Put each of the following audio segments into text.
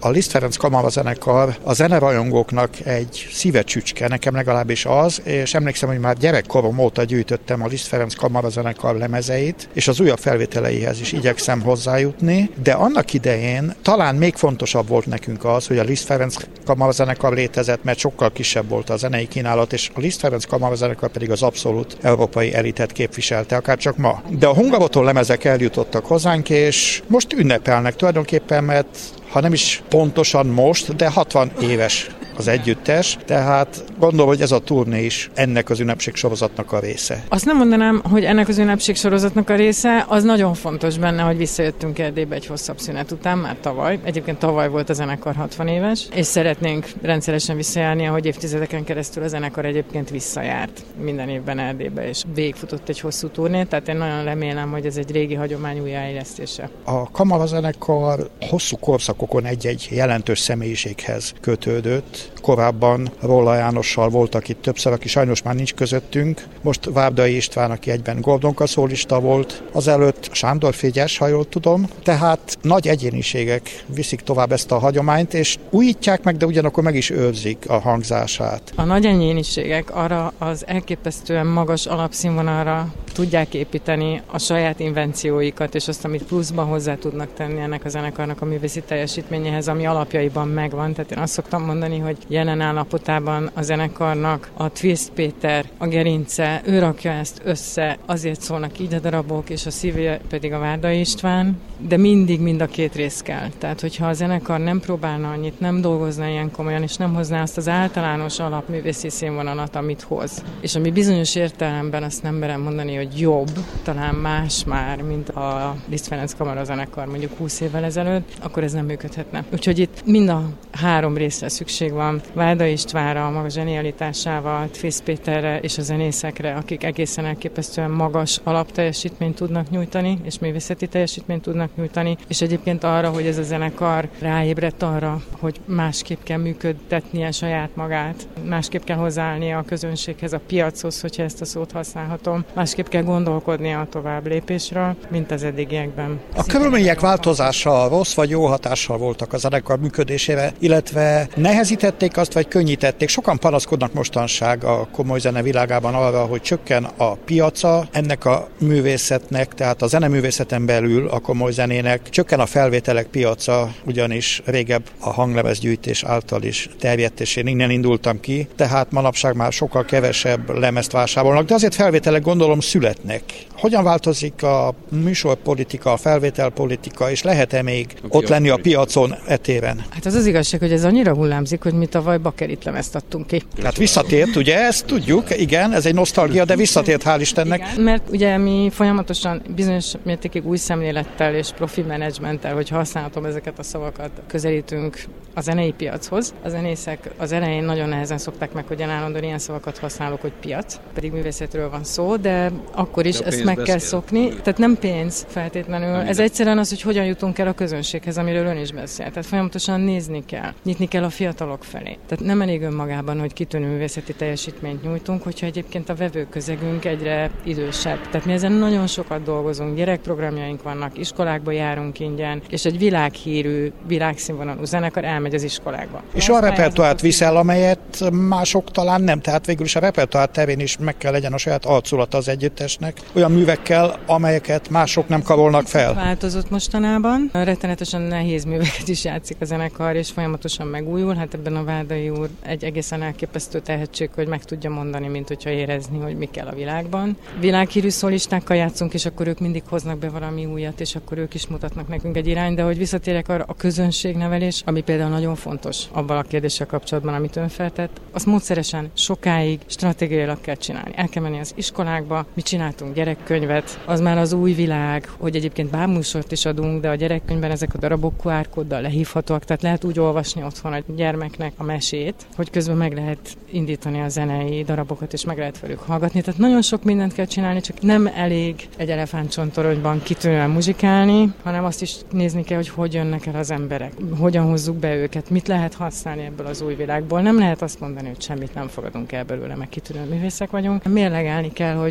A Liszt Ferenc kamarazenekar a zenerajongóknak egy szívecsücske, nekem legalábbis az, és emlékszem, hogy már gyerekkorom óta gyűjtöttem a Liszt Ferenc kamarazenekar lemezeit, és az újabb felvételeihez is igyekszem hozzájutni, de annak idején talán még fontosabb volt nekünk az, hogy a Liszt Ferenc kamarazenekar létezett, mert sokkal kisebb volt a zenei kínálat, és a Liszt Ferenc kamarazenekar pedig az abszolút európai elitet képviselte, akár csak ma. De a Hungarotól lemezek eljutottak hozzánk, és most ünnepelnek tulajdonképpen, mert ha nem is pontosan most, de 60 éves az együttes, tehát gondolom, hogy ez a turné is ennek az ünnepségsorozatnak a része. Azt nem mondanám, hogy ennek az ünnepségsorozatnak a része, az nagyon fontos benne, hogy visszajöttünk Erdélybe egy hosszabb szünet után, már tavaly. Egyébként tavaly volt a zenekar 60 éves, és szeretnénk rendszeresen visszajárni, ahogy évtizedeken keresztül a zenekar egyébként visszajárt minden évben Erdélybe, és végigfutott egy hosszú turnét, tehát én nagyon remélem, hogy ez egy régi hagyomány újjáélesztése. A kamarazenekar hosszú korszakokon egy-egy jelentős személyiséghez kötődött. Korábban Róla Jánossal voltak itt többször, aki sajnos már nincs közöttünk. Most Várdai István, aki egyben Gordonka szólista volt, azelőtt Sándor Frigyes, ha jól tudom. Tehát nagy egyéniségek viszik tovább ezt a hagyományt, és újítják meg, de ugyanakkor meg is őrzik a hangzását. A nagy egyéniségek arra az elképesztően magas alapszínvonalra tudják építeni a saját invencióikat, és azt, amit pluszban hozzá tudnak tenni ennek a zenekarnak a művészi teljesítményéhez, ami alapjaiban megvan. Tehát én azt szoktam mondani, hogy jelen állapotában a zenekarnak a Twist Péter, a gerince, ő rakja ezt össze, azért szólnak így a darabok, és a szívje pedig a Várdai István, de mindig mind a két rész kell. Tehát, hogyha a zenekar nem próbálna annyit, nem dolgozna ilyen komolyan, és nem hozná azt az általános alapművészi színvonalat, amit hoz. És ami bizonyos értelemben, azt nem merem mondani, hogy jobb, talán más már, mint a Liszt Ferenc kamarazenekar mondjuk 20 évvel ezelőtt, akkor ez nem működhetne. Úgyhogy itt mind a három részre szükség van. Várdai Istvánra, a maga zsenialitásával, Twist Péterre és a zenészekre, akik egészen elképesztően magas alapteljesítményt tudnak nyújtani, és művészeti teljesítményt tudnak nyújtani, és egyébként arra, hogy ez a zenekar ráébredt arra, hogy másképp kell működtetnie saját magát, másképp kell hozzáállnia a közönséghez, a piachoz, hogyha ezt a szót használhatom, másképp kell gondolkodnia a tovább lépésről, mint az eddigiekben. A körülmények változása rossz vagy jó hatással voltak a zenekar működésére, illetve nehezítették azt, vagy könnyítették. Sokan panaszkodnak mostanság a komoly zene világában arra, hogy csökken a piaca ennek a művészetnek, tehát a zeneművészeten belül a komoly zenének, csökken a felvételek piaca, ugyanis régebb a hanglemezgyűjtés által is terjedt, és én innen indultam ki, tehát manapság már sokkal kevesebb lemezt vásárolnak, de azért felvételek gondolom születnek. Hogyan változik a műsorpolitika, a felvételpolitika, és lehet-e még ott lenni a piacon etéren? Hát az igazság, hogy ez annyira hullámzik, hogy mi tavaly Bakerit lemezt adtunk ki. Hát visszatért, ugye, ezt tudjuk, igen, ez egy nosztalgia, de visszatért, hál' Istennek. Igen, mert ugye mi folyamatosan bizonyos mértékig új szemlélettel és profi menedzsmenttel, hogy használhatom ezeket a szavakat, közelítünk a zenei piachoz. A zenészek az elején nagyon nehezen szokták meg, hogy én állandóan ilyen szavakat használok, hogy piac, pedig művészetről van szó, de akkor is ezt meg kell szokni. Tehát nem pénz feltétlenül. Ez egyszerűen az, hogy hogyan jutunk el a közönséghez, amiről ön is beszél. Tehát folyamatosan nézni kell, nyitni kell a fiatalok felé. Tehát nem elég önmagában, hogy kitűnő művészeti teljesítményt nyújtunk, hogyha egyébként a vevőközegünk egyre idősebb. Tehát mi ezen nagyon sokat dolgozunk, gyerekprogramjaink vannak, iskolákba járunk ingyen, és egy világhírű, világszínvonalú zenekar elmegy az iskolákba. És a repertoárt viszel, amelyet mások talán nem, tehát végül is a repertoár terén is meg kell legyen a saját arculata az együttesnek, olyan művekkel, amelyeket mások nem karolnak fel. Változott mostanában. Rettenetesen nehéz műveket is játszik a zenekar, és folyamatosan megújul. Hát ebben a Várdai úr egy egészen elképesztő tehetség, hogy meg tudja mondani, mint hogyha érezni, hogy mi kell a világban. Világhírű szólistákkal játszunk, és akkor ők mindig hoznak be valami újat, és akkor ők is mutatnak nekünk egy irányt, de hogy visszatérek arra, a közönségnevelés, ami például nagyon fontos abban a kérdéssel kapcsolatban, amit ön feltett, azt módszeresen sokáig stratégiailag kell csinálni. El kell menni az iskolákba, mi csináltunk gyerekkönyvet, az már az új világ, hogy egyébként bábműsort is adunk, de a gyerekkönyvben ezek a darabok QR-kóddal lehívhatóak, tehát lehet úgy olvasni otthon a gyermeknek a mesét, hogy közben meg lehet indítani a zenei darabokat, és meg lehet velük hallgatni. Tehát nagyon sok mindent kell csinálni, csak nem elég egy elefántcsontoronyban kitűnően muzsikálni, hanem azt is nézni kell, hogy jönnek el az emberek, hogyan hozzuk be őket, mit lehet használni ebből az új világból. Nem lehet azt mondani, hogy semmit nem fogadunk el belőle, meg kitűnő művészek vagyunk. Mérlegelni kell, hogy mi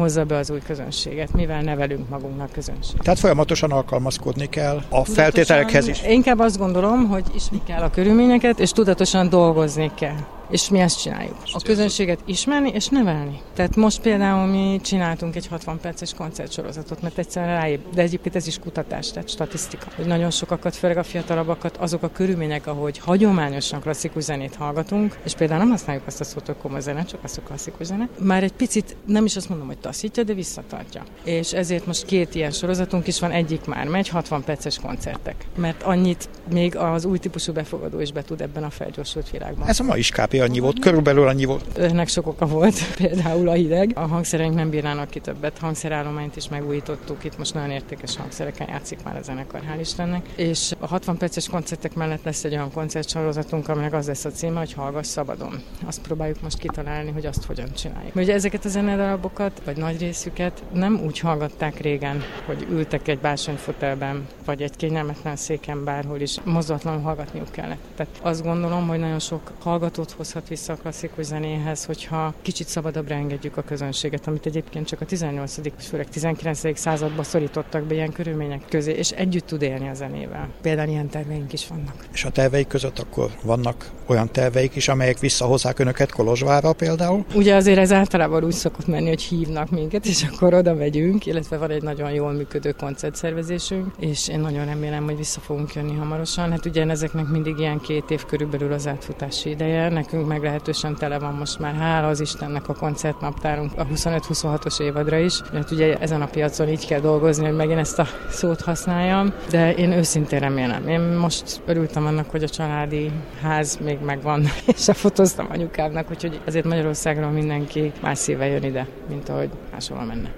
hozza be az új közönséget, mivel nevelünk magunknak közönséget. Tehát folyamatosan alkalmazkodni kell a feltételekhez is. Inkább azt gondolom, hogy ismerni kell a körülményeket, és tudatosan dolgozni kell. És mi ezt csináljuk. A közönséget ismerni és nevelni. Tehát most például mi csináltunk egy 60 perces koncertsorozatot, mert egyszerűen ráébb. De egyébként ez is kutatás, tehát statisztika. Hogy nagyon sokakat, főleg a fiatalabbakat, azok a körülmények, ahogy hagyományosan klasszikus zenét hallgatunk, és például nem használjuk azt a szót, hogy komoly zene, csak azt a klasszikus zene, már egy picit, nem is azt mondom, hogy taszítja, de visszatartja. És ezért most 2 ilyen sorozatunk is van, egyik már megy, 60 perces koncertek. Mert annyit még az új típusú befogadó is be tud ebben a felgyorsult világban. Ez a mai is kb. Annyi volt, körülbelül annyi volt. Ennek sok oka volt, például a hideg. A hangszereink nem bírnának ki többet, hangszerállományt is megújítottuk, itt most nagyon értékes hangszereken játszik már a zenekar, hál' Istennek. És a 60 perces koncertek mellett lesz egy olyan koncertsorozatunk, aminek az lesz a címe, hogy Hallgass szabadon. Azt próbáljuk most kitalálni, hogy azt hogyan csináljuk. Ugye ezeket a zenedarabokat, vagy nagy részüket nem úgy hallgatták régen, hogy ültek egy bársonyfotelben, vagy egy kényelmetlen széken bárhol is, mozdulatlanul hallgatniuk kellett. Tehát azt gondolom, hogy nagyon sok hallgatót hozhat vissza a klasszikus zenéhez, hogyha kicsit szabadabbra engedjük a közönséget, amit egyébként csak a 18. és főleg 19. században szorítottak be ilyen körülmények közé, és együtt tud élni a zenével. Például ilyen terveink is vannak. És a terveik között akkor vannak olyan terveik is, amelyek visszahozzák önöket Kolozsvárra például? Ugye azért ez általában úgy szokott menni, hogy hívnak minket, és akkor oda megyünk, illetve van egy nagyon jól működő koncertszervezésünk, és én nagyon remélem, hogy vissza fogunk jönni hamarosan. Hát ugye ezeknek mindig ilyen 2 év körülbelül az átfutási ideje, nekünk meglehetősen tele van most már, hála az Istennek, a koncertnaptárunk a 25-26-os évadra is, mert ugye ezen a piacon így kell dolgozni, hogy megint ezt a szót használjam, de én őszintén remélem. Én most örültem annak, hogy a családi ház még megvan, és fotóztam anyukámnak, úgyhogy azért Magyarországról mindenki más szívvel jön ide, mint ahogy máshol menne.